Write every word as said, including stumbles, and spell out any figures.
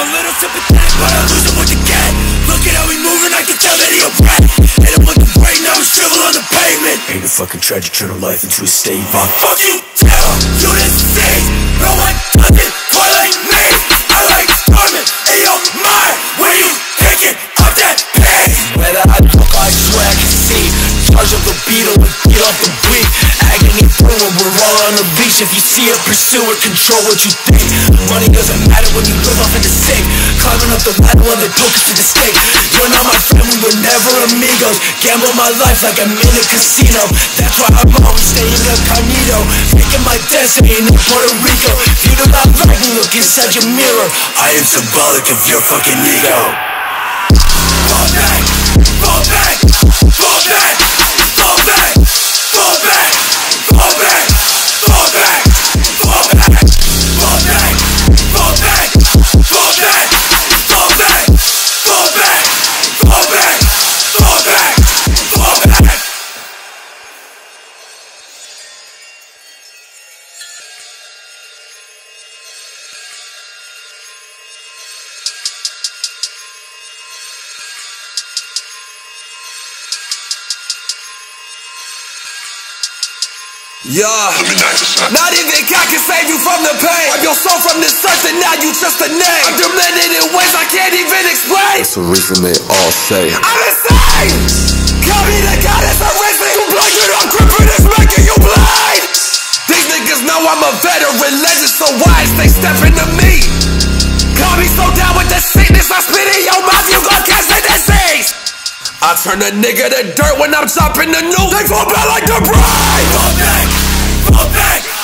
a little sympathetic, but I'm losing what you get. Look at how we moving, I can tell that he a rat. Hit him with the break, now he's shrivel on the pavement. Ain't a fucking tragic, turn a life into a statement. Fuck you, tell you this thing. No one does it quite like me. I like storming in your mind when you picking up that pace. Whether I talk, I swear I can see. Charge up the beetle and beat off the weak. Agony brewing, we're all on the beach. If you see it, pursue it, control what you think. Money doesn't matter when you live off in the sick. Climbing up the ladder while the dope is to the stake. You're not my friend, we were never amigos. Gamble my life like I'm in a casino. That's why I'm always staying incognito. Making my destiny in Puerto Rico. If you do not like me, look inside your mirror. I am symbolic of your fucking ego. Fall back, fall back, fall back, fall back, fall back, fall back, fall back, fall back, fall back, fall back, fall back, fall back, fall back, fall back, fall back, fall back. Yeah, not even God can save you from the pain. I'm your soul from this earth and now you just a name. I'm demented in ways I can't even explain. That's the reason they all say I'm insane. Call me the goddess of racing. You blind, I'm gripping this making you blind. These niggas know I'm a veteran legend, so why is they stepping to me? Call me so down with the sickness, I spit in your mouth, you gon' catch the disease. I turn a nigga to dirt when I'm chopping the noose. They fall back like the bride. Fall back, fall back.